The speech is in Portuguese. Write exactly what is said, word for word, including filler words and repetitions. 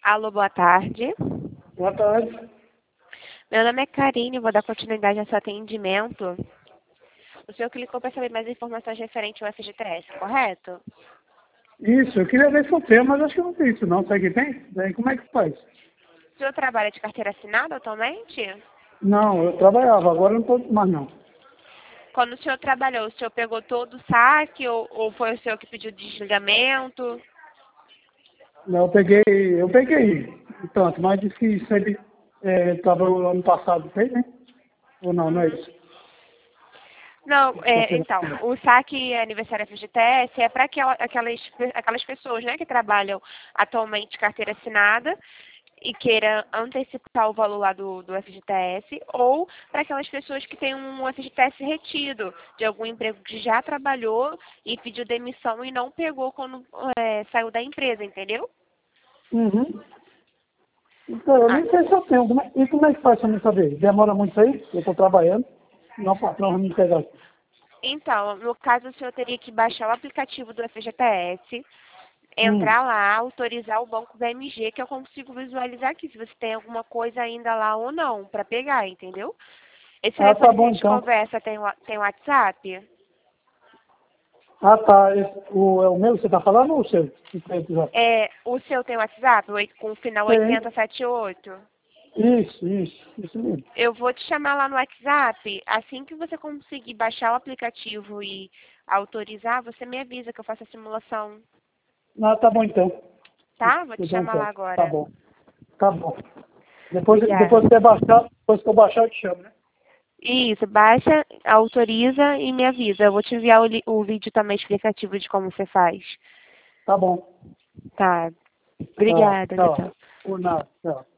Alô, boa tarde. Boa tarde. Meu nome é Karine, vou dar continuidade ao seu atendimento. O senhor clicou para saber mais informações referentes ao F G T S, correto? Isso, eu queria ver se eu tenho, mas acho que não tem isso não. Sabe que tem? Daí como é que faz? O senhor trabalha de carteira assinada atualmente? Não, eu trabalhava, agora eu não estou mais não. Quando o senhor trabalhou, o senhor pegou todo o saque ou, ou foi o senhor que pediu desligamento? Eu peguei, eu peguei tanto, mas disse que sempre estava no ano passado, fez, né? Ou não, não é isso? Não, é, Carteira então, assinada. o saque aniversário F G T S é para aquela, aquelas, aquelas pessoas, né, que trabalham atualmente de carteira assinada e queira antecipar o valor lá do, do F G T S, ou para aquelas pessoas que têm um F G T S retido de algum emprego que já trabalhou e pediu demissão e não pegou quando é, saiu da empresa, entendeu? Uhum. Então, eu Ah, nem sei se eu tenho. Como é- E como é que faz para me saber? Demora muito isso aí? Eu estou trabalhando, não o patrão vai me pegar. então, no caso, o senhor teria que baixar o aplicativo do F G T S, Hum. entrar lá, autorizar o banco B M G, que eu consigo visualizar aqui se você tem alguma coisa ainda lá ou não, para pegar, entendeu? Esse Ah, tá telefone que a bom gente então. conversa tem, wa- tem WhatsApp? Ah, tá. Esse- o, é o meu que você está falando ou o seu? Que tem episódio? É, o seu tem WhatsApp, oito- com o final Tem. oitenta e setenta e oito? Isso, isso, isso mesmo. Eu vou te chamar lá no WhatsApp. Assim que você conseguir baixar o aplicativo e autorizar, você me avisa que eu faço a simulação, Ah, tá bom então. tá? Vou te Eu dou um chamar lá toque. Tá agora. bom. Tá bom. Depois, Obrigada. depois que eu baixar, depois que eu baixar, eu te chamo, né? Isso, baixa, autoriza e me avisa. Eu vou te enviar o, li- o vídeo também explicativo de como você faz. Tá bom. Tá. Tá. Obrigada, Tchau. Gatão. Por nada. Tchau.